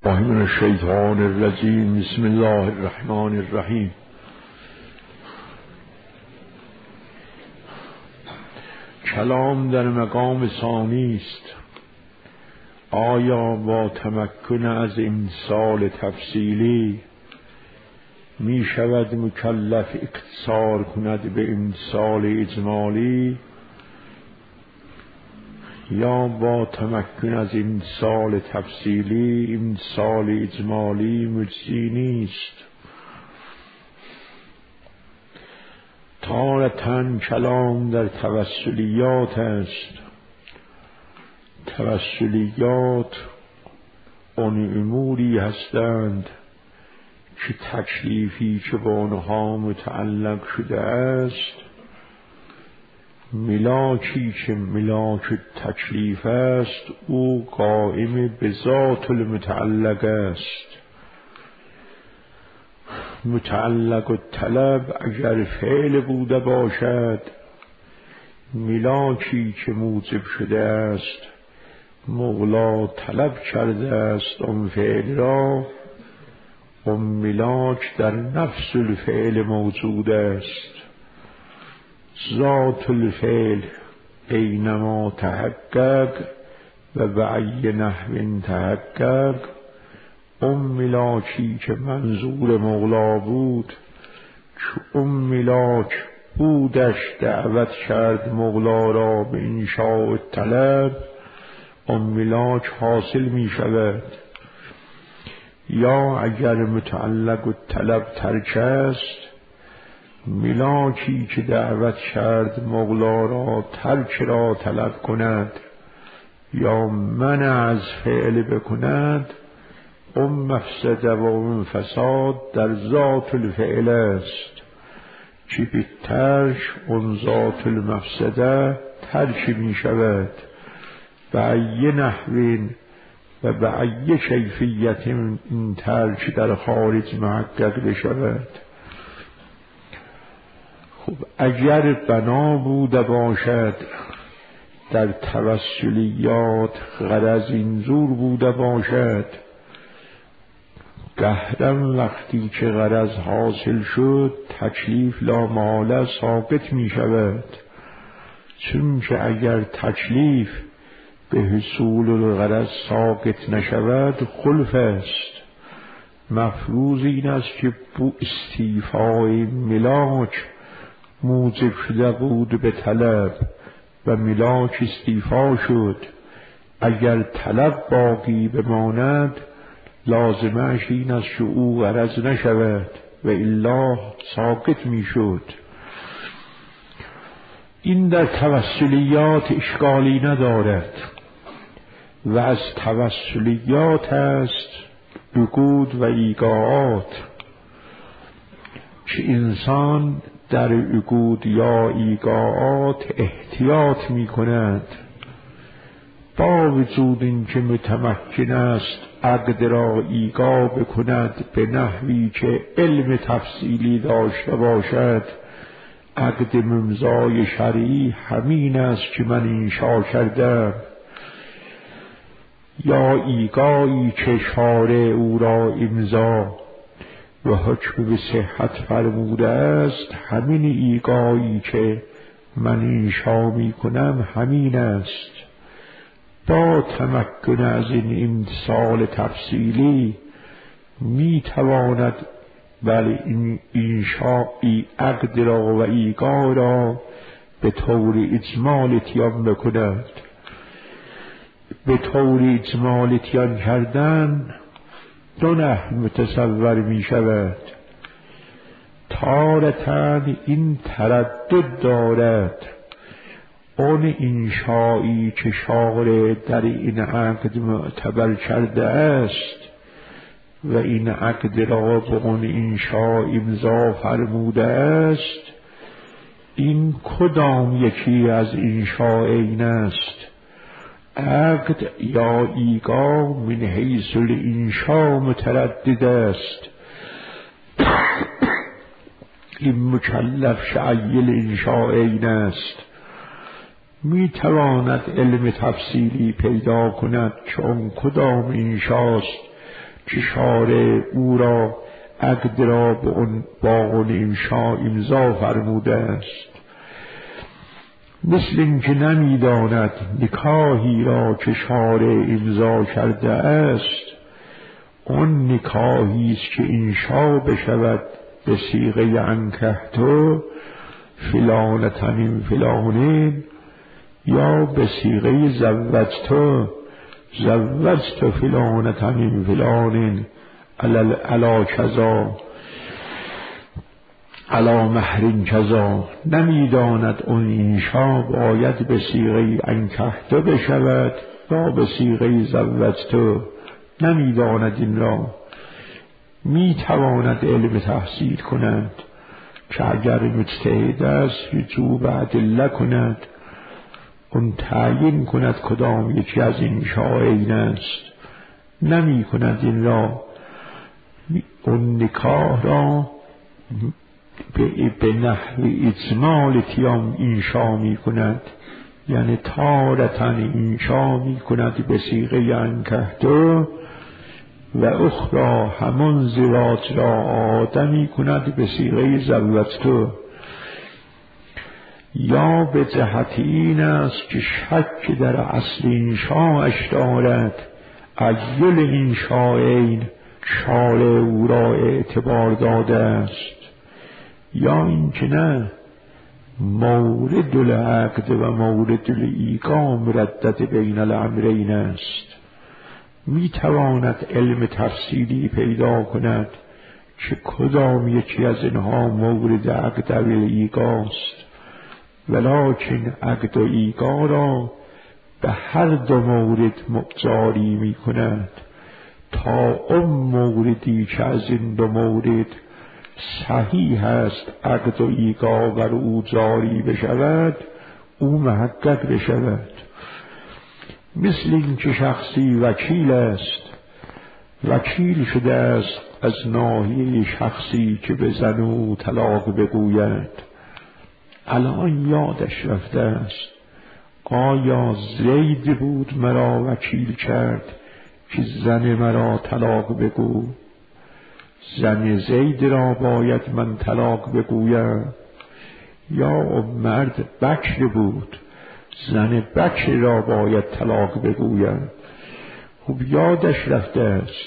من الشیطان الرجیم. بسم الله الرحمن الرحیم. کلام در مقام ثانی است. آیا با تمکن از امسال تفصیلی می شود مکلف اقتصار کند به امسال اجمالی، یا با تمکن از امسال تفصیلی امسال اجمالی مجزی نیست؟ تارةً کلام در توسلیات است. توسلیات آن اموری هستند که تکلیفی که با آنها متعلق شده است، ملاکی که ملاک تکلیف است، او قائم به ذات المتعلق است. متعلق الطلب اگر فعل بوده باشد، ملاکی که موجب شده است، مولا طلب کرده است آن فعل را، آن ملاک در نفس الفعل موجود است. ذات الفعل اینما تحقق و بأی نحو تحقق، اون ملاکی که منظور مولا بود، که اون ملاک بودش دعوت کرد مولا را به انشاء طلب، اون ملاک حاصل می شود. یا اگر متعلق الطلب ترک است، ملاکی که دعوت کرد مولا را ترک را طلب کند یا منع از فعل بکند، اون مفسده و اون فساد در ذات الفعل است که به ترک اون ذات المفسده ترک می شود. بأی نحو و بأی کیفیت این ترک در خارج محقق بشود. خب اگر بنا بوده باشد در توسلیات، غرض اینجور بوده باشد، قهرم وقتی که غرض حاصل شد تکلیف لامحاله ساقط می شود. چون که اگر تکلیف به حصول الغرض ساقط نشود خلف است. مفروض این است که بو استیفای ملاک موجب شده بود به طلب و ملاک استیفا شد. اگر طلب باقی بماند لازمش این است که او غرض نشود و الا ساقط می شد. این در توسلیات اشکالی ندارد و از توسلیات است عقود و ایقاعات که انسان در عقود یا ایقاعات احتیاط می کند، با وجود این که متمکن است عقد را ایقاع بکند به نحوی که علم تفصیلی داشته باشد. عقد ممضای شرعی همین است که من انشا کردم، یا ایقاعی که شارع او را امضا و حکم به صحت فرموده است، همین ایقاعی که من انشا می کنم همین است. با تمکن از این امتثال تفصیلی می تواند بل این انشائی عقد را و ایقاع را به طور اجمال اتیان بکند. به طور اجمال اتیان کردن دو نحو متصور می شود. تارةً این تردد دارد، اون انشایی که شارع در این عقد معتبر کرده است و این عقد را به اون انشا امضا فرموده است، این کدام یکی از انشاءین است؟ عقد یا ایقاع من حیث الانشاء متردد است. این مکلف شأی الانشاءین است. می تواند علم تفصیلی پیدا کند که اون کدام انشاست که شارع او را عقد را با اون انشا امضا فرموده است. مثل اینکه نمیداند نکاحی را که شارع امضا کرده است اون نکاحی است که انشا بشود به صیغه انکحتو فلانة فلان یا به صیغه زوجتو فلانة فلان علی کذا علی مهر کذا. نمیداند اون انشا باید به صیغه انکحتو بشود یا به صیغه زوجتو، نمیداند این را. میتواند علم تحصیل کند که اگر مجتهد است وجوب ادله کند، اون تعیین کند کدام یکی از این شایعین است. نمی کند این را. اون نکاح را به نحو اجمال تیام انشا می کند، یعنی تارتن انشا می کند به صیغه انکحتو و اخرى همون زواج را آدمی کند به صیغه زوجتو. یا به جهت این است که شک در اصل انشاءش دارد ایل انشاءین شارع او را اعتبار داده است، یا اینکه نه مورد العقد و مورد الایقاع مردد بین الامرین است. میتواند علم تفصیلی پیدا کند که کدام یکی از اینها مورد عقد و ایقاع است، ولکن عقد و ایقاع را به هر دو مورد جاری می کند تا اون موردی که از این دو مورد صحیح است عقد و ایقاع بر او جاری بشود او محقق بشود. مثل این که شخصی وکیل است، وکیل شده است از ناحیه شخصی که به زن او طلاق بگوید، الان یادش رفته است آیا زید بود مرا وکیل کرد که زن مرا طلاق بگو؟ زن زید را باید من طلاق بگویم، یا مرد بکر بود زن بکر را باید طلاق بگویم؟ خب یادش رفته است.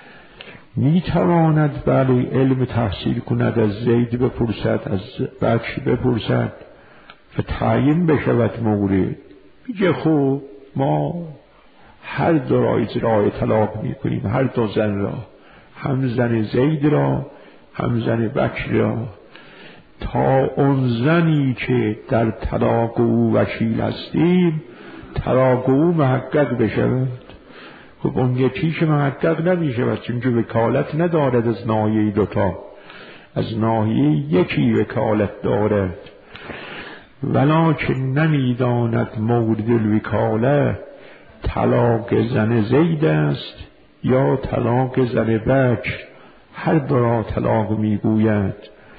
میتواند بله علم تحصیل کند، از زید بپرسد، از بکر بپرسد و تعیین بشود مورد. میگه خوب ما هر دو را اجرای طلاق میکنیم، هر دو زن را، هم زن زید را هم زن بکر را، تا اون زنی که در طلاق او وکیل هستیم طلاق او محقق بشود. خب اون یکی که محقق نمیشود چون که وکالت ندارد از ناحیه دوتا، از ناحیه یکی وکالت دارد، ولکن نمیداند مورد الوکاله طلاق زن زید است یا طلاق زن بکر، هر دو را طلاق میگوید.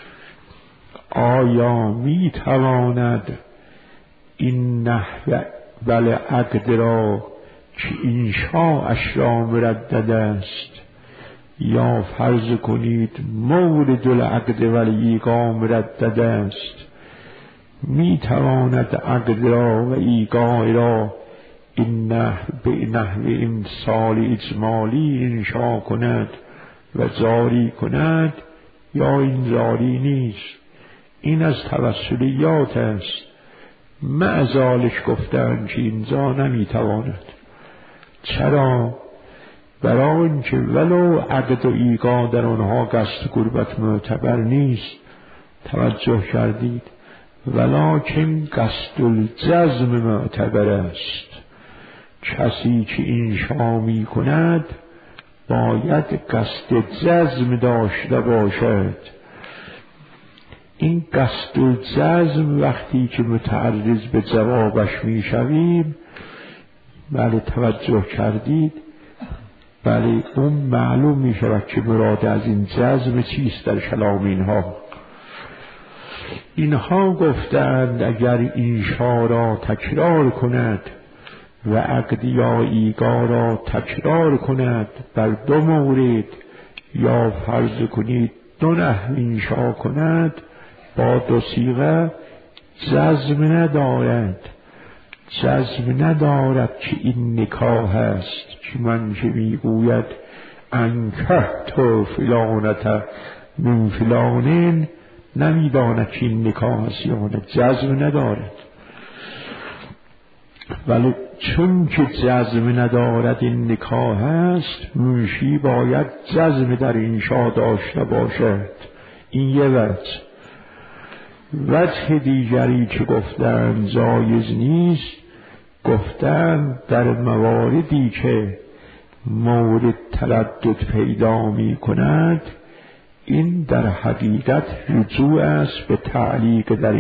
آیا میتواند این نحو بله عقد را که انشاءش را مردد است، یا فرض کنید مورد العقد و الایقاع مردد است، میتواند عقد را و ایقاع را این نحو به نحو امثال اجمالی انشا کند و جاری کند، یا این جاری نیست؟ این از توسلیات است. معذالش گفتند که اینجا نمیتواند. چرا؟ برای اینکه ولو عقد و ایقاع در آنها قصد قربت معتبر نیست، توجه کردید، ولکن قصد الجزم معتبر است. کسی که انشا می کند باید قصد جزم داشته باشد. این قصد الجزم وقتی که متعرض به جوابش می شویم، بله توجه کردید، بله اون معلوم می شود که مراد از این جزم چیست در کلام اینها. اینها گفتند اگر انشا را تکرار کند و عقد یا ایگا را تکرار کند بر دو مورد یا فرض کنید دو نحو انشا کند با دو صیغه جزم ندارد که این نکاح است. که من که میگوید انکحت فلانة من فلان نمیداند که این نکاح است یا نه، جزم ندارد. ولی چون که جزم ندارد این نکاح است، منشی باید جزم در انشا داشته باشد. این یه وجه دیگری که گفتن جایز نیست، گفتن در مواردی که مورد تردد پیدا می کند این در حقیقت رجوع است به تعلیق در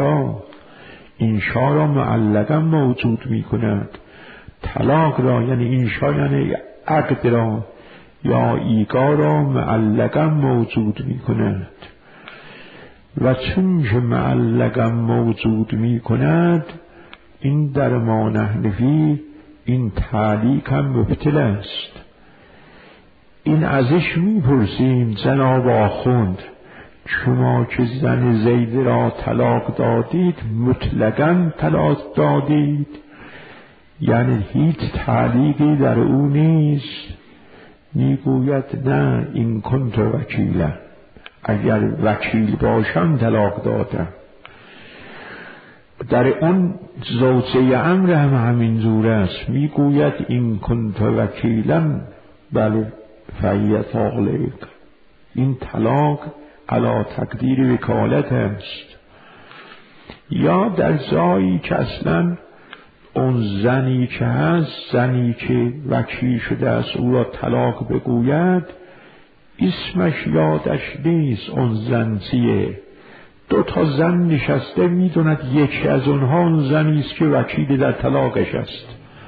انشا را معلقا موجود می کند. طلاق را یعنی انشا یعنی عقد را یا ایگا را معلقا موجود می کند و چون که معلقا موجود می کند این در ما نحنفی این تعلیق هم مبطل است. این ازش میپرسیم جناب آخوند شما که زن زید را طلاق دادید مطلقاً طلاق دادید یعنی هیچ تعلیقی در او نیست؟ میگوید نه، این کنت وکیلا، اگر وکیل باشم طلاق دادم. در اون زوجه امر هم همین جور است، میگوید این کنت وکیلا بله فهی طالق. این طلاق علی تقدیر وکالت است. یا در جایی که اصلا اون زنی که هست، زنی که وکیل شده است او را طلاق بگوید اسمش یادش نیست اون زن چیه. دو تا زن نشسته میدوند یکی از اونها اون زنی است که وکیل در طلاقش است.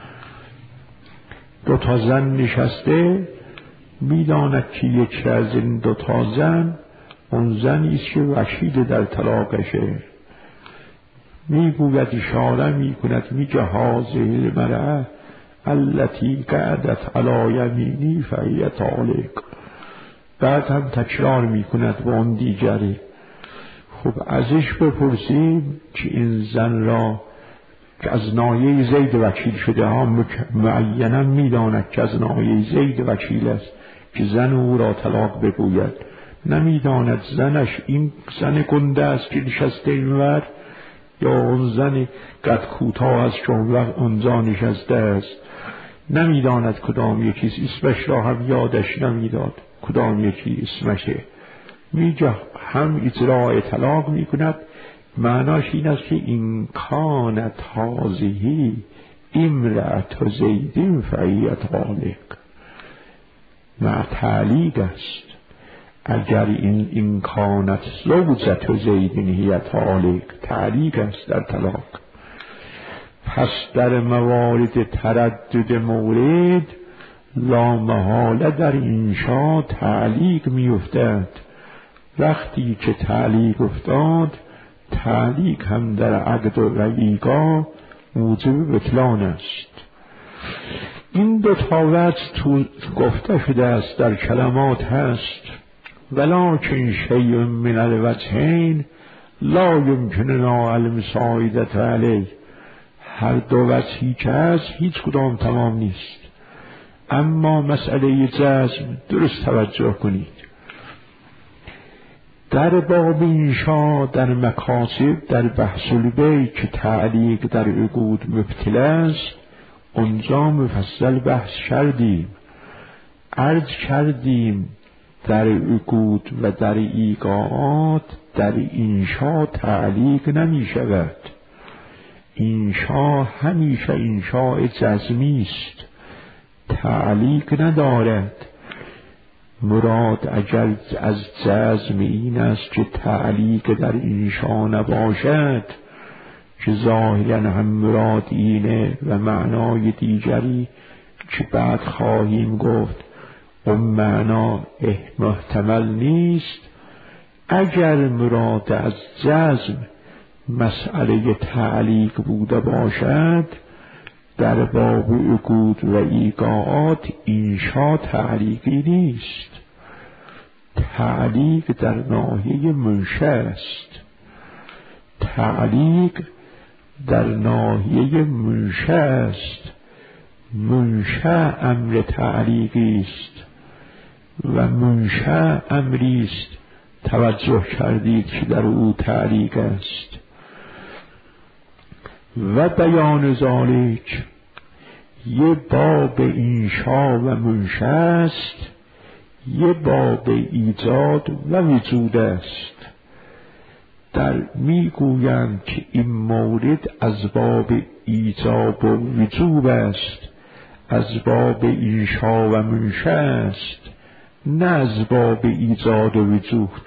دو تا زن نشسته میداند که یکی از این دو تا زن اون زنی است که وکیل در طلاقشه. میگوید اشاره میکند میگه هذه المرأة التي قعدت علی یمینی فهی طالق. بعد هم تکرار میکند با اون دیگری. خب ازش بپرسیم که این زن را که از ناحیه زید وکیل شده ها معینا میداند که از ناحیه زید وکیل است که زن او را طلاق بگوید. نمیداند زنش این زن گنده است که نشسته اینور یا اون زن قد کوتاه است که اونجا نشسته است. نمیداند کدام یکی اسمش را هم یادش نمیداد کدام یکی اسمشه. میگه هم اجراء طلاق میکند. معناش این است که این کانت هذه امرأة زید فهی طالق. مع تعلیق است. اگر این کانت زوجة زید هی طالق، تعلیق است در طلاق. پس در موارد تردد مورد لا محاله در انشا تعلیق میافتد. وقتی که تعلیق افتاد، تعلیق هم در عقد و ایگا موجب بطلان است. این دو تا وجه تو گفته شده است، در کلمات هست. ولکن شیء من الوجهین لا یمکننا المساعدة علیه. هر دو وجهی که هست هیچ کدام تمام نیست. اما مسئله جزم درست توجه کنید. در باب انشا در مکاسب در بحث البیع که تعلیق در عقود مبطل است، اونجا مفصل بحث کردیم. عرض کردیم در عقود و در ایقاعات در انشا تعلیق نمی شود. انشا همیشه انشاء جزمی است، تعلیق ندارد. مراد اگر از جزم این است که تعلیق در انشا نباشد، که ظاهرا هم مراد اینه و معنای دیگری که بعد خواهیم گفت اون معنا محتمل نیست. اگر مراد از جزم مسئله تعلیق بوده باشد، در باب عقود و ایقاعات اینشا تعلیقی نیست. تعلیق در ناحیه منشأ است. تعلیق در ناحیه منشأ است. منشأ امر تعلیقی است و منشأ امری است توجه کردید که در او تعلیق است. و بیان ذالک یه باب انشا و منشأ است، یه باب ایجاد و وجود است. در میگویند که این مورد از باب ایجاب و وجوب است، از باب انشا و منشأ است، نه از باب ایجاد و وجود.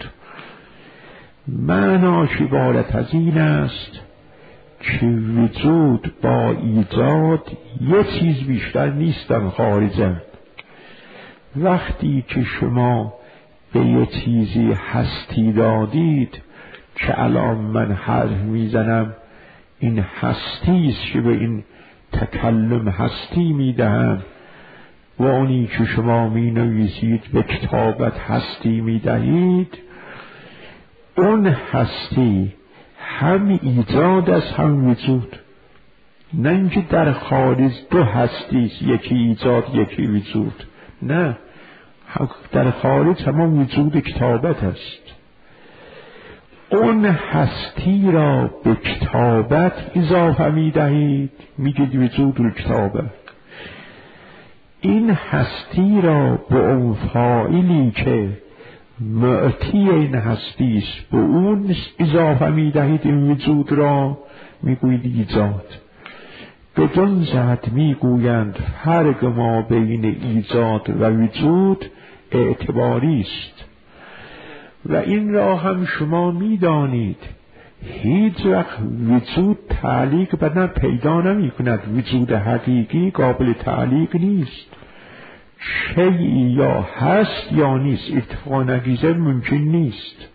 معناش عبارت از این است که وجود با ایجاد یه چیز بیشتر نیستن، خارجن. وقتی که شما به یه چیزی هستی دادید که الان من حرف میزنم این هستی است که به این تکلم هستی میدهم و اونی که شما می نویسید به کتابت هستی می دهید، اون هستی هم ایجاد است هم وجود. نه اینکه در خارج دو هستی است، یکی ایجاد یکی وجود، نه، در خارج همان وجود کتابت است. اون هستی را به کتابت اضافه می دهید، میگید وجود الکتابه. این هستی را به اون فاعلی که معطی این هستی است به اون اضافه می دهید، این وجود را میگویید ایجاد. بدون جهت میگویند فرق ما بین ایجاد و وجود اعتباری است و این را هم شما میدانید. هیچ وقت وجود تعلیق بدن پیدا نمی کند. وجود حقیقی قابل تعلیق نیست. شیئی یا هست یا نیست، اتفاق نگیزه ممکن نیست.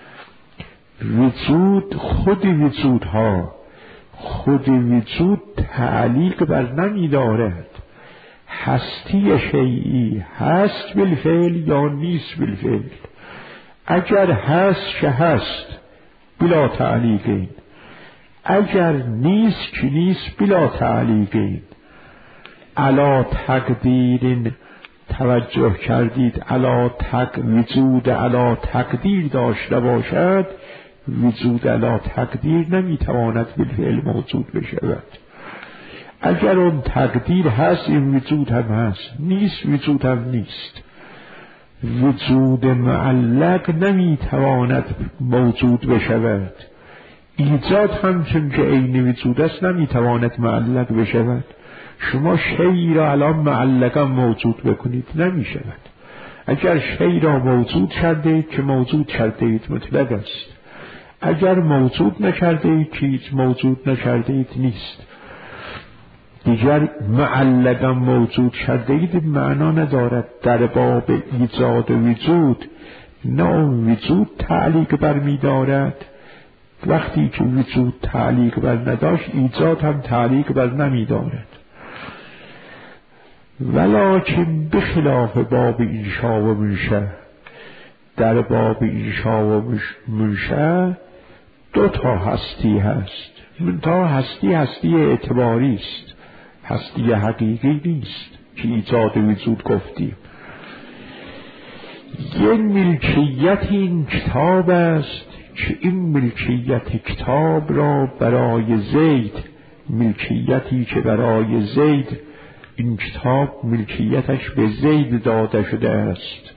وجود خود وجودها، خود وجود تعلیق بر نمی دارد. هستی شیئی هست بالفعل یا نیست بالفعل. اگر هست که هست بلا تعلیقین، اگر نیست که نیست بلا تعلیقین. علا تقدیرین، توجه کردید علا وجود علا تقدیر داشته باشد، وجود علا تقدیر نمیتواند بالفعل موجود بشود. اگر اون تقدیر هست این وجود هم هست، نیست وجود هم نیست. وجود معلق نمیتواند موجود بشود. ایجاد هم چون که عین وجود است نمیتواند معلق بشود. شما شیئی را الان معلقا موجود بکنید نمیشود. اگر شیئی را موجود کرده اید که موجود کرده اید مطلق است. اگر موجود نکرده اید که هیچ موجود نکرده اید نیست. دیگر معلقا موجود کرده اید معنا ندارد. در باب ایجاد و وجود نه وجود تعلیق بر می دارد. وقتی که وجود تعلیق بر نداشت ایجاد هم تعلیق بر نمی دارد. ولکن بخلاف باب انشا و منشأ، در باب انشا و منشأ دو تا هستی هست. منتها هستی اعتباری است، هستی حقیقی نیست که ایجاد وجود گفتیم. یه ملکیت این کتاب است که این ملکیت کتاب را برای زید، ملکیتی که برای زید این کتاب ملکیتش به زید داده شده است.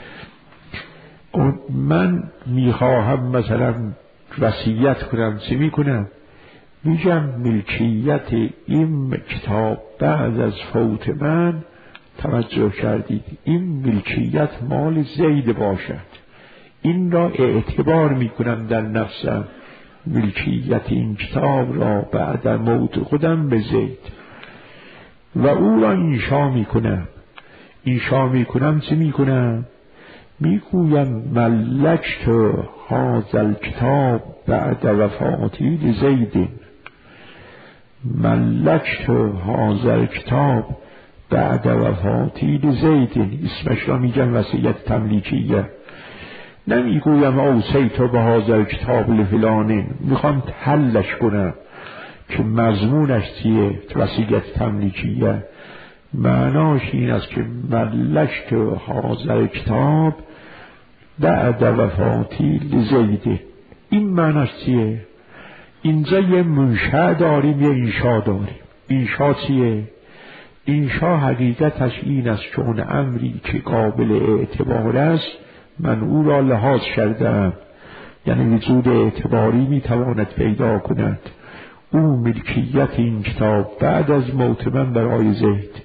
من میخواهم مثلا وصیت کنم، چی میکنم؟ میگم ملکیت این کتاب بعد از فوت من، توجه کردید، این ملکیت مال زید باشد. این را اعتبار میکنم در نفسم، ملکیت این کتاب را بعد از موت خودم به زید و او را انشا میکنم. انشا میکنم چی میکنم؟ میگویم ملکت هذا الکتاب بعد وفاتی لزید. ملکت هذا کتاب بعد وفاتی لزید، اسمش را میگن وصیت تملیکیه. نمیگویم اوصیت به هذا کتاب لفلان، میخوام حلش کنم که مضمونش چیه. وصیت تملیکیه معناش این است که ملکت هذا کتاب بعد وفاتی لزید. این معناش چیه؟ اینجا یه منشأ داریم یه انشا داریم. انشا چیه؟ انشا حقیقتش این است که اون امری که قابل اعتبار است من او را لحاظ کردم، یعنی وجود اعتباری میتواند پیدا کند. او ملکیت این کتاب بعد از موت من برای زید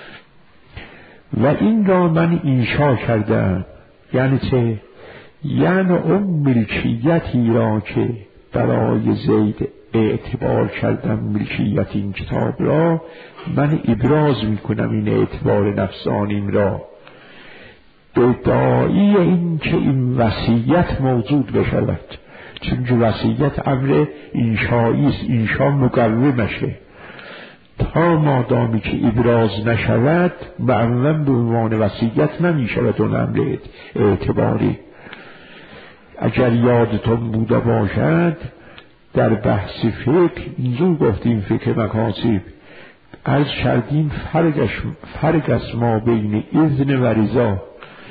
و این را من انشا کردم. یعنی چه؟ یعنی اون ملکیتی را که برای زید اعتبار کردم، ملکیت این کتاب را من ابراز میکنم، این اعتبار نفسانیم را به داعی این که این وصیت موجود بشود. چون وصیت امر انشایی است، انشا مقومشه. تا مادامی که ابراز نشود معلم به عنوان وصیت نمیشود اون امر اعتباری. اگر یادتون بوده باشد در بحث فقه اینجور گفتیم، فقه مکاسب از کردیم فرق است ما بین اذن و رضا.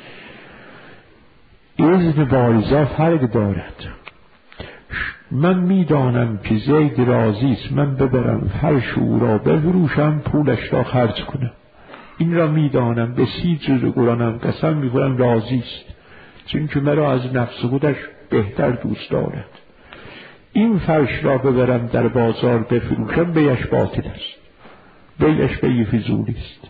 اذن با رضا فرق دارد. من میدانم که زید راضی است، من ببرم فرش او را بفروشم پولش را خرج کنم. این را میدانم، به 30 جز قرآنم قسم میخورم راضی است، چون که مرا از نفس خودش بهتر دوست دارد. این فرش را ببرم در بازار بفروشم بیش باطل است، بیش بی فضولی است.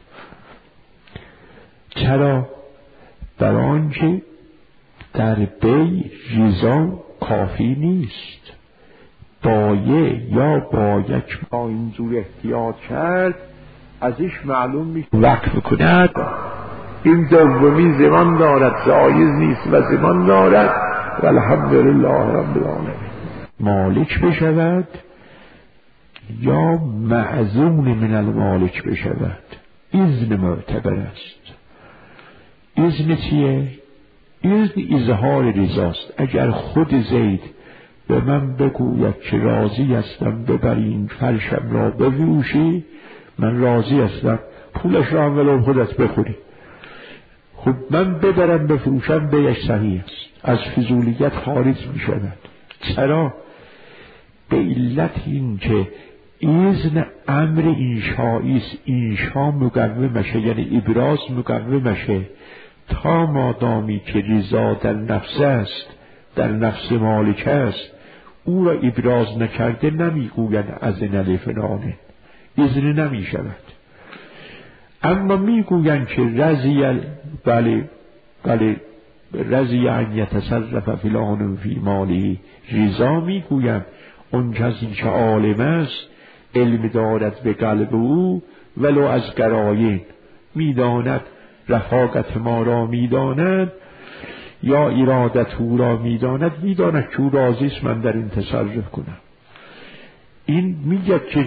چرا؟ در آنکه در بی رضا کافی نیست. بایع یا بایک با اینجور احتیاط کرد ازش معلوم میشه وقف کند. این دومی زمان دارد، جایز نیست و زمان دارد و الحمدلله رب العالمین. مالک بشود یا معزون من المالک بشود، اذن معتبر است. اذن چیه؟ اذن اظهار رضاست. اگر خود زید به من بگوید که راضی هستم ببرین فرشم را بفروشی، من راضی هستم، پولش را ولو خودت بخوری، خب من ببرم بفروشم بیش صحیح است، از فضولیت خارج می شود. چرا؟ به علت این که اذن امر انشایی است، انشا مقومشه، یعنی ابراز مقومشه. تا مادامی که رضا در نفس است، در نفس مالک است، او را ابراز نکرده نمیگوید اذن لفلانه، اذن نمی شود. اما میگویند که رضی رضی ان یتصرف فلان فی مالی، رضا میگویند اون کسی که عالم است، علم دارد به قلب او، ولو از قرائن میداند، رفاقت ما را میداند یا ارادت او را میداند که او راضی است من در این تصرف کنم. این میگه که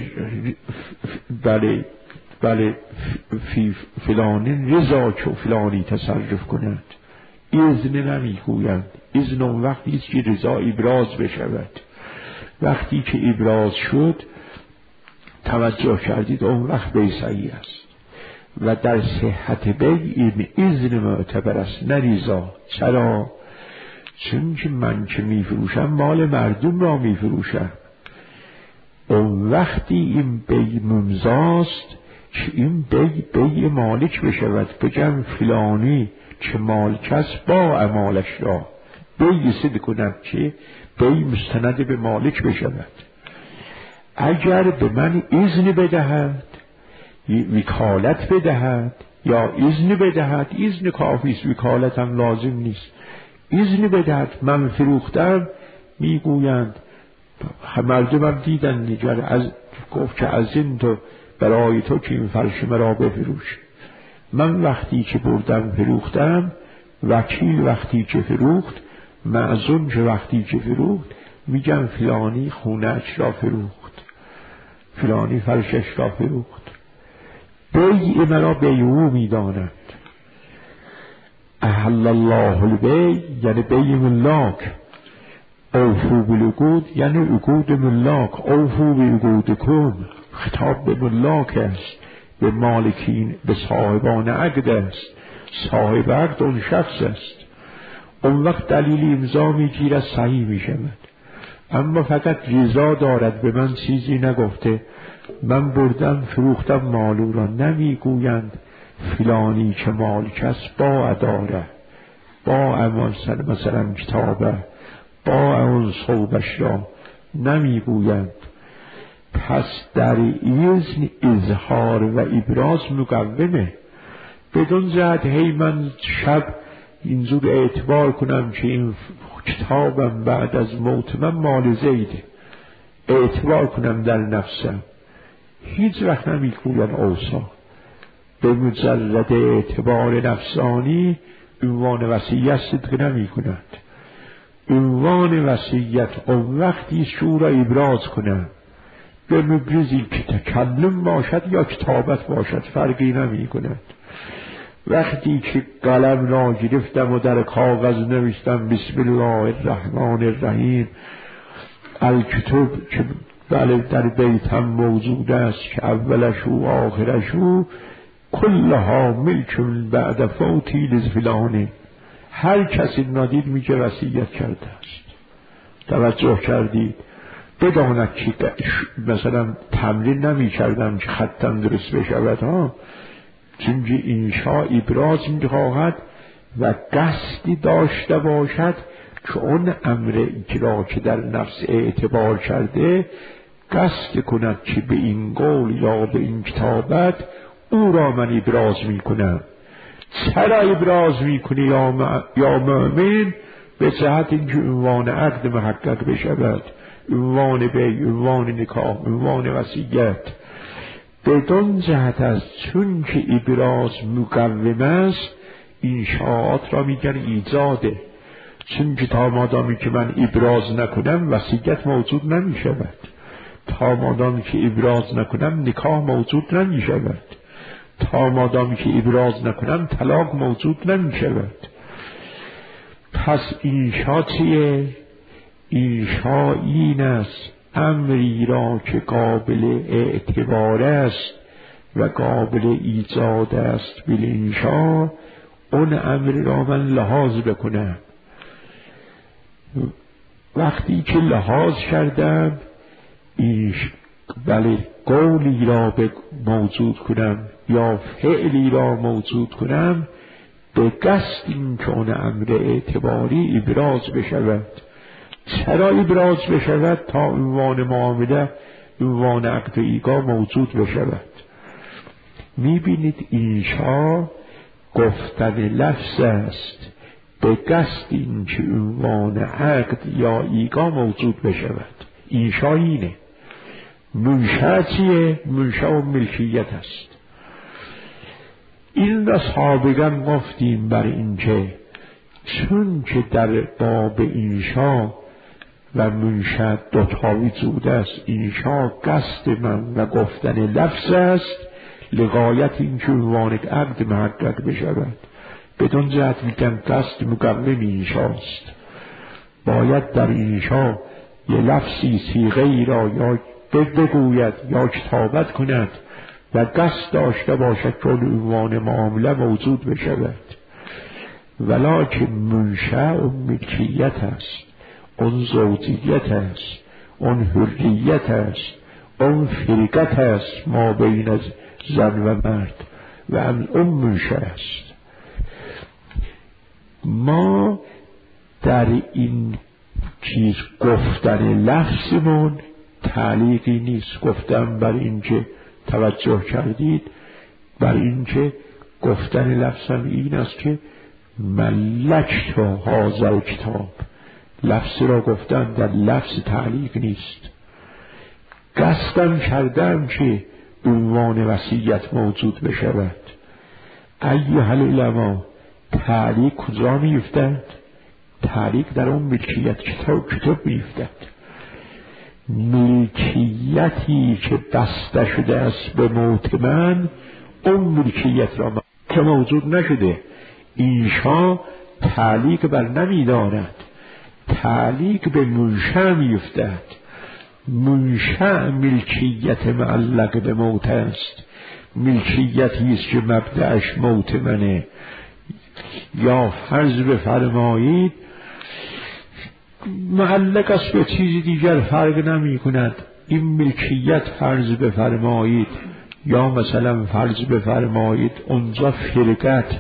بله فی فلان رضا که فلانی تصرف کند. اذن نمیگویند. اذن اون وقتی است که رضا ابراز بشود. وقتی که ابراز شد توجه کردید اون وقت بی صحیح است و در صحت بی این اذن معتبر است نه رضا. چرا؟ چون که من که میفروشم مال مردم را میفروشم. اون وقتی این بی ممزاست که این بی مالک بشود، بگم فلانی که مالک است با امالش را بی سد کنم که بی مستند به مالک بشود. اگر به من اذن بدهد، وکالت بدهد یا اذن بدهد، اذن کافی است، وکالت هم لازم نیست. اذن بدهد من فروختم، میگویند مردم هم دیدن نگر از گفت که از این تو برای تو که این فرش مرا بفروش. من وقتی که بردم فروختم، وکیل وقتی که فروخت، معزون که وقتی که فروخت، میگم فلانی خونه‌اش را فروخت. فلانی فرشش را فروخت. بیع مرا بیع می‌دانند. احل الله البیع یعنی بیع ملاک، اوفو بالعقود یعنی عقود ملاک، اوفو بعقودکم خطاب به ملاک است، به مالکین، به صاحبان عقد است. صاحب عقد اون شخص است. اون وقت دلیل امضا میگیرد صحیح میشود، اما فقط رضا دارد، به من چیزی نگفته، من بردم فروختم مالو را. نمیگویند فلانی که مالک است با اداره، با امان مثلا کتابه، با اون صوبش را نمیگویند. پس در اذن اظهار و ابراز مقومه. بدون جهت هی من شب اینجور اعتبار کنم که این کتابم بعد از موت من مال زیده، اعتبار کنم در نفسم. هیچ وقت نمیگوین اوصا. به مجرد اعتبار نفسانی عنوان وصیت صدق نمی کند. عنوان وصیت اون وقتی شو را ابراز کنم، به مبرزی که تکلم باشد یا کتابت باشد فرقی نمی کند. وقتی که قلم را گرفتم و در کاغذ نوشتم بسم الله الرحمن الرحیم، الکتب که بله در بیتم موجود است که اولش و آخرش و کلها ملک بعد فوتی لفلانه، هر کسی نادید میگه وصیت کرده است. توجه کردید؟ بداند که مثلا تمرین نمی کردم که خطم درست بشود ها، چون انشا ابراز میخواهد و قصدی داشته باشد که اون امر اجرا که در نفس اعتبار کرده قصد کند که به این قول یا به این کتابت او را من ابراز میکنم. چرا ابراز میکنی یا مؤمن؟ به جهت اینکه عنوان عقد محقق بشود، عنوان بیع، عنوان نکاح، عنوان وصیت. بدون جهت است، چون که ابراز مقوم است انشاءات را میگن ایجاده. چون که تا مادامی که من ابراز نکنم وصیت موجود نمی شود، تا مادامی که ابراز نکنم نکاح موجود نمی شود، تا مادامی که ابراز نکنم طلاق موجود نمی شود. پس انشا چیه؟ انشا این است امری را که قابل اعتبار است و قابل ایجاد است بالانشا، اون امر را من لحاظ بکنم. وقتی که لحاظ کردم بله قولی را موجود کنم یا فعلی را موجود کنم، به قصد این که اون امر اعتباری ابراز بشود. چرا ابراز بشود؟ تا عنوان معامله، عنوان عقد ایگا موجود بشود. میبینید انشا گفتن لفظ است به قصد این که عنوان عقد یا ایگا موجود بشود. انشا اینه. منشأ چیه؟ منشأ و ملکیت است. این را سابقا گفتیم بر اینکه چون که در باب انشا و منشأ دوتا وجود است، انشا قصد من و گفتن لفظ است لغایت این که عنوان عقد محقق بشود. بدون جهت میگن قصد مقوم انشاست. باید در انشا یه لفظی صیغه‌ای را یا بگوید یا کتابت کند و قصد داشته باشد که عنوان معامله موجود بشود. ولکن منشأ و ملکیت است، اون زوجیت است، اون حریت است، اون فرقت است ما بین از زن و مرد و اون منشأ است. ما در این چیز گفتن لفظمون تعلیقی نیست. گفتم بر اینکه توجه کردید، بر اینکه گفتن لفظم این است که ملکت هذا کتاب، لفظ را گفتن در لفظ تعلیق نیست. قصدم کردم که عنوان وصیت موجود بشود. ایها العلماء، تعلیق کجا میفتد؟ تعلیق در اون ملکیت کتاب میفتد. ملکیتی که بسته شده است به موت من، اون ملکیت را که موجود نشده. اینشا تعلیق بر نمیداند، تعلیق به منشأ میفتد. منشأ ملکیت معلق به موت است، ملکیتی است که مبدأش موت منه. یا فرض بفرمایید معلق است به چیزی دیگر، فرق نمی کند. این ملکیت فرض بفرمایید، یا مثلا فرض بفرمایید اونجا فرقت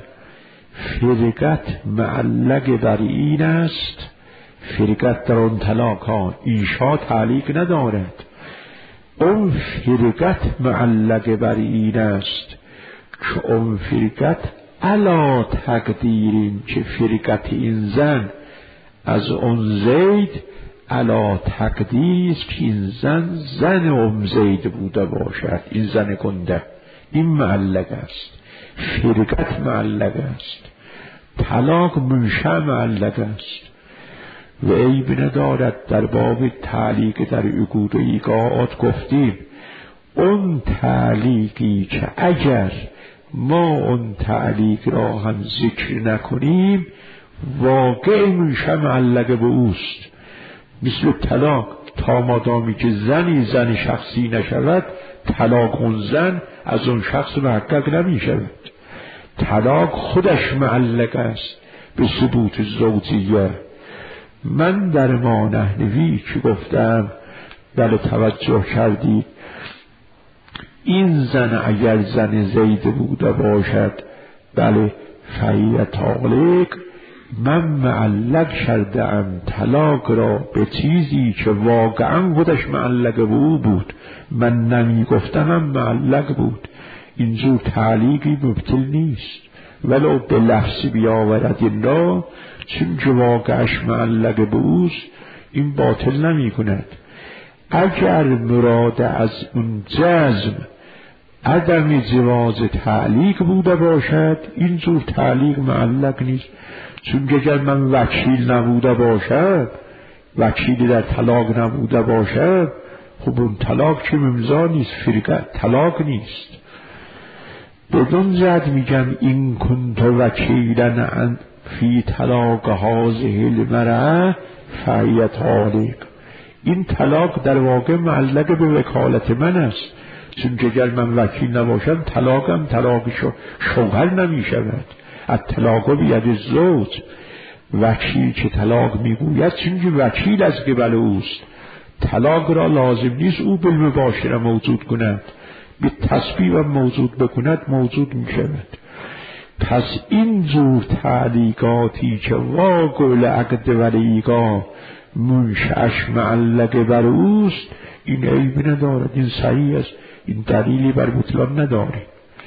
معلق بر این است، فرقت در اون طلاق ها، اینشا تعلیق ندارد. اون فرقت معلق بر این است که اون فرقت علا تقدیرین، که فرقت این زن از اون زید علا تقدیر که این زن اون زید بوده باشد، این زن کنده، این معلق است. فرقت معلق است، طلاق منشأ معلق است و عیب ندارد. در باب تعلیق در عقود و ایقاعات گفتیم اون تعلیقی که اگر ما اون تعلیق را هم ذکر نکنیم واقع منشأ معلق به اوست. مثل طلاق، تا مادامی که زن شخصی نشود، طلاق اون زن از اون شخص محقق نمی شود. طلاق خودش معلق است به ثبوت زوجیه. من در ما نحنوی که گفتم، بله توجه کردید، این زن اگر زن زید بوده باشد، بله فهی طالق، من معلق کردم طلاق را به چیزی که واقعا خودش معلق به او بود، من نمی گفتم معلق بود. اینجور تعلیقی مبطل نیست، ولو به لفظ بیاورد الله، چون که واقعش معلق به اوست، این باطل نمی کند. اگر مراد از اون جزم عدم جواز تعلیق بوده باشد، اینجور تعلیق معلق نیست. چون که اگر من وکیل نبوده باشد، وکیلی در طلاق نبوده باشد، خب اون طلاق که امضا نیست، فرقت طلاق نیست. بدون جد میگم این کنت وکیلن فی طلاق هذه المرأة فهی طالق. این طلاق در واقع معلق به وکالت من است، چون که اگر من وکیل نباشم طلاقم طلاق شوهر نمی شود. الطلاق بید الزوج، وکیل که طلاق میگوید چون که وکیل از قبل اوست، طلاق را لازم نیست او بالمباشره موجود کند، به تسبیب موجود بکند موجود می شود. پس این جور تعلیقاتی که واقع العقد ولیقا منشأش معلق بر اوست، این عیب ندارد، این صحیح است، این دلیلی بر بطلان نداره.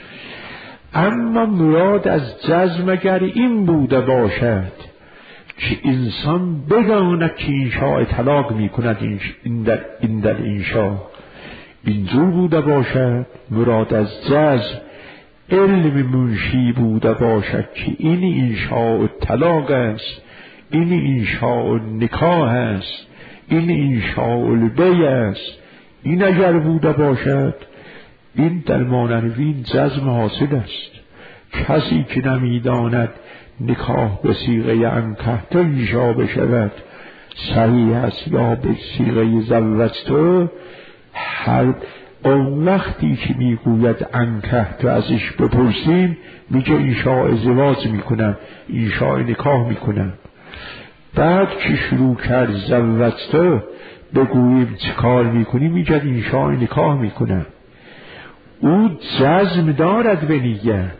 اما مراد از جزم اگر این بوده باشد که انسان بداند که انشاء طلاق می کند، این در انشاء اینجور بوده باشد، مراد از جزم علم منشی بوده باشد که این انشاء طلاق است، این انشاء نکاح است، این انشاء البیع است، این اگر بوده باشد، این در مانوین جزم حاصل است. کسی که نمیداند نکاح به صیغه انکح تا انشاء بشود صحیح است یا به صیغه زوجته، هر اون وقتی که میگوید انکح تو ازش بپرسیم میگه انشاء ازدواج میکنم، انشاء نکاح میکنم. بعد که شروع کرد زوجته بگوییم چه کار میکنیم، میگه انشاء نکاح میکنم. او جزم دارد به نیت.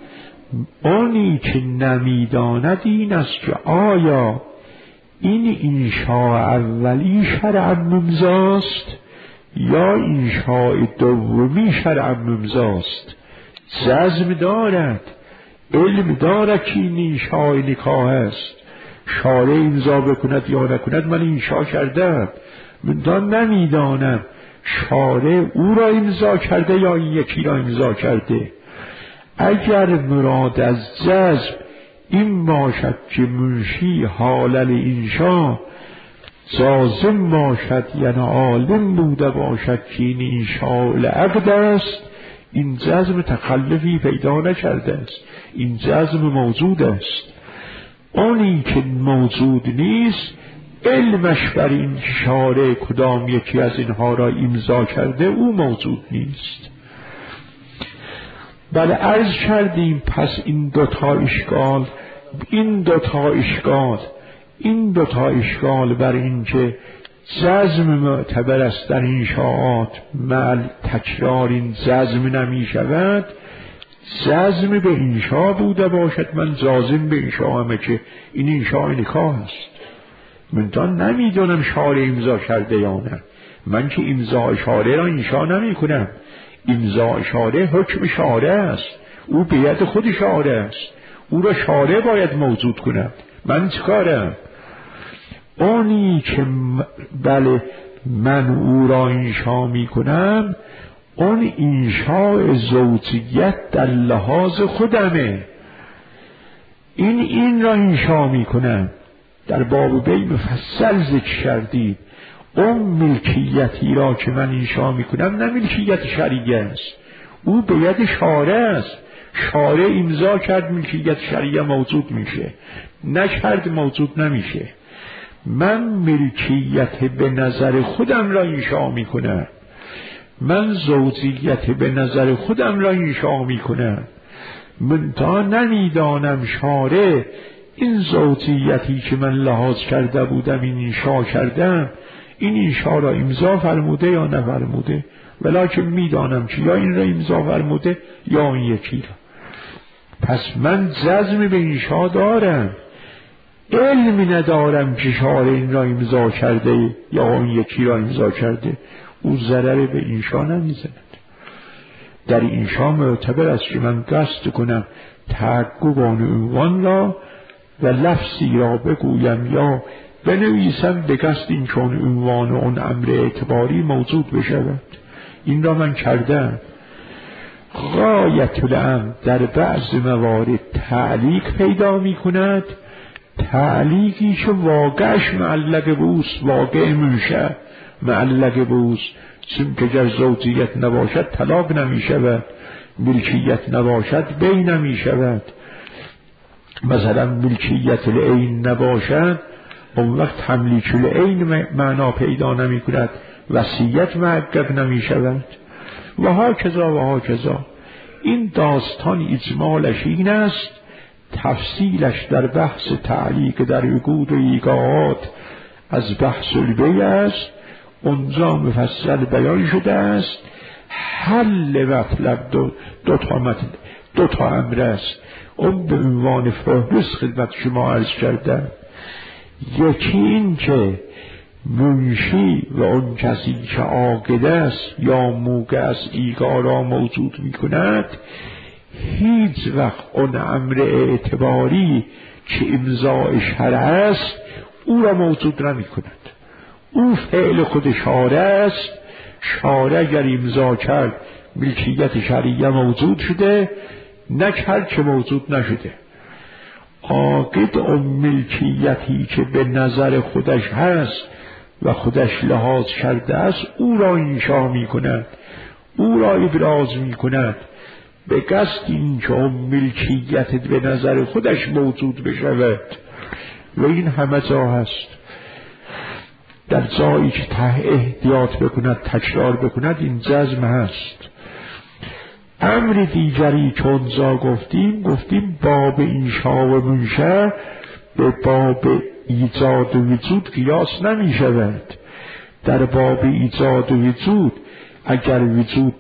اونی که نمیداند این است که آیا این انشاء اولی شرعا ممضاست یا انشاء دومی شرعا ممضاست. جزم دارد، علم دارد که این انشاء نکاح است، شارع امضا بکند یا نکند من انشاء کردم، من نمیدانم شارع او را امضا کرده یا این یکی را امضا کرده. اگر مراد از جزم این باشد که منشی حالل انشاء زازم باشد یعنی عالم بوده باشد که این انشاء العقد است، این جزم تخلفی پیدا نکرده است، این جزم موجود است. آنی که موجود نیست علمش بر این شارع کدام یکی از اینها را امضا کرده او موجود نیست. بله عرض کردیم پس این دوتا اشکال بر این که جزم معتبر است در انشاءات مع تکرار این جزم نمی شود. جزم به انشاء بوده باشد، من جازم به انشاء همه که این انشاء نکاح است، من تا نمیدونم شارع امضا کرده یا نه. من که امضا شارع را انشاء نمی کنم، امضا شارع حکم شارع است، او به ید خود شارع است، او را شارع باید موجود کند. من چکارم؟ آنی که بله من او را انشاء می کنم، اون انشاء زوجیت در لحاظ خودمه، این را انشاء می کنم. در باب بی مفصل ذکر کردیم اون ملکیتی را که من انشاء می کنم نه ملکیت شرعی است، او به ید شارع است. شارع امضا کرد ملکیت شرعی موجود میشه، نکرد موجود نمیشه. من ملکیت به نظر خودم را انشاء می کنم، من زوجیت به نظر خودم را انشاء می کنم. من تا نمیدانم شارع این زوجیتی که من لحاظ کرده بودم این انشاء کردم، این انشاء را امضا فرموده یا نفرموده، ولکن میدانم که یا این را امضا فرموده یا این یکی را. پس من جزم به انشاء دارم، علمی ندارم که شارع این را امضا کرده یا اون یکی را امضا کرده. او ضرر به انشاء نمیزند. در انشاء معتبر است که من قصد کنم تعقب آن عنوان را و لفظی را بگویم یا بنویسم به قصد این چون عنوان و اون امر اعتباری موجود بشود. این را من کردم. غایت الامر در بعض موارد تعلیق پیدا می کند، تعلیقی که واقعش معلق بوست، واقع منشأ معلق بوست، چون که گر زوجیت نباشد طلاق نمی شود، ملکیت نباشد بی نمی شود. مثلا ملکیت العین نباشد اون وقت تملیک العین معنا پیدا نمی کند، وصیت محقق نمی شود و ها کذا. این داستان اجمالش این است، تفصیلش در بحث تعلیق در عقود و ایقاعات از بحث البیع است، اونجا مفصل بیان شده است. حل مطلب دو تا امر است، اون به عنوان فهرست خدمت شما عرض کردم. یکی این که منشی و اون کسی که عاقد است یا موقع از ایقاع را موجود می کند هیچ وقت اون امر اعتباری که امضاء شرع است او را موجود نمی کند. او فعل خود شارع است. شارع اگر امضا کرد ملکیت شرعیه موجود شده، نکرد که موجود نشده. عاقد اون ملکیتی که به نظر خودش هست و خودش لحاظ کرده است او را انشاء می کند، او را ابراز می کند به قصد این که اون ملکیت به نظر خودش موجود بشود. و این همه جا هست. در جایی که احتیاط بکند تکرار بکند این جزم هست. امر دیگری که اونجا گفتیم باب انشاء و منشأ به باب ایجاد و وجود قیاس نمی شود. در باب ایجاد و وجود اگر وجود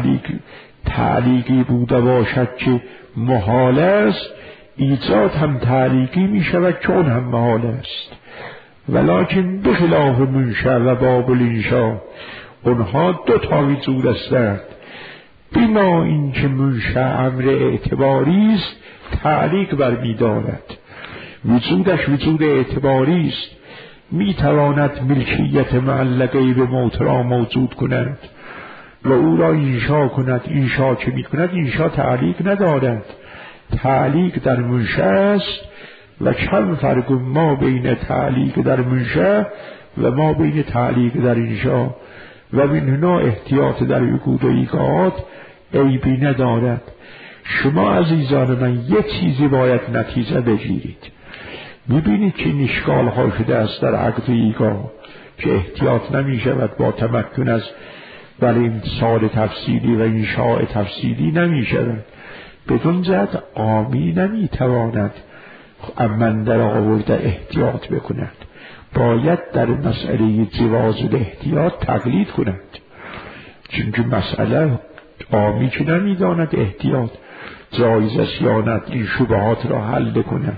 تعلیقی بوده باشد که محال است، ایجاد هم تعلیقی می شود که اون هم محال است. ولکن بخلاف منشأ و باب الانشاء اونها دو تا وجود هستند. بما این که منشأ امر اعتباری است تعلیق بر می دارد، وجودش وجود اعتباری است، می تواند ملکیت معلقه به موت را موجود کند و او را انشاء کند. انشاء که می کند انشاء تعلیق ندارد، تعلیق در منشأ است و کم فرق ما بین تعلیق در منشأ و ما بین تعلیق در اینجا و من هنا احتیاط در عقود و ایقاعات عیبی ندارد. شما عزیزان من یک چیزی باید نتیجه بگیرید. میبینید که این اشکال ها شده است در عقد و ایقاع که احتیاط نمی شود با تمکن از ولی امتصال تفصیلی و انشاء تفصیلی نمی شود. بدون جهت عامی نمی تواند من در آورده احتیاط بکند، باید در مسئله جواز الاحتیاط تقلید کند، چون مسئله عامی که نمی داند احتیاط جایز است یا نه این شبهات را حل کند.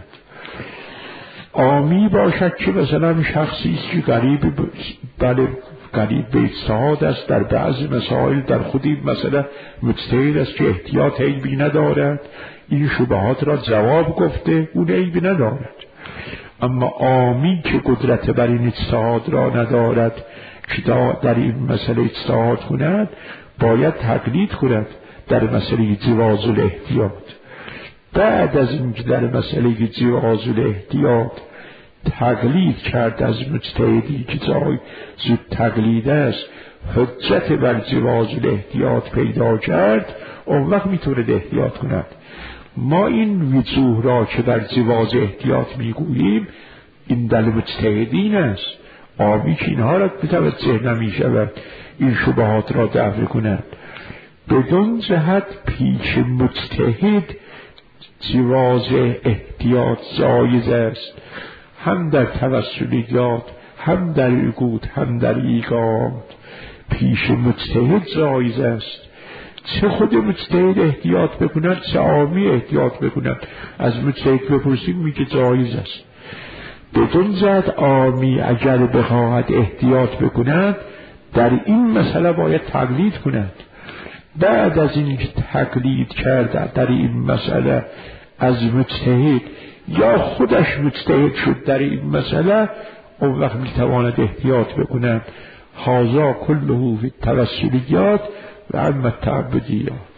عامی باشد که مثلا شخصی است که قریب به اجتهاد است در بعض مسائل، در خود این مسئله مجتهد است که احتیاط عیبی ندارد، این شبهات را جواب گفته، اون عیبی ندارد. اما عامی که قدرت بر این اجتهاد را ندارد که در این مسئله اجتهاد کند، باید تقلید کند در مسئله جواز الاحتیاط. بعد از اینکه در مسئله جواز الاحتیاط تقلید کرد از مجتهدی که جای زود تقلید است، حجت بر جواز الاحتیاط پیدا کرد، اون وقت میتونه احتیاط کند. ما این وجوه را که در جواز احتیاط میگوییم این دل مجتهدین است. عامی که اینها را متوجه نمیشود این شبهات را دفع کند. بدون جهت پیش مجتهد جواز احتیاط جایز است، هم در توسلیات، هم در عقود، هم در ایقاعات. پیش مجتهد جایز است. چه خود مجتهد احتیاط بکند، چه عامی احتیاط بکند. از مجتهد بپرسیم میگه جایز است. بدون جهت عامی اگر بخواهد احتیاط بکند، در این مسئله باید تقلید کند. بعد از این تقلید کرد در این مسئله از مجتهد یا خودش مجتهد شد در این مسئله، اون وقت میتواند احتیاط بکند. هذا كله في التوسلیات و اما التعبدیات.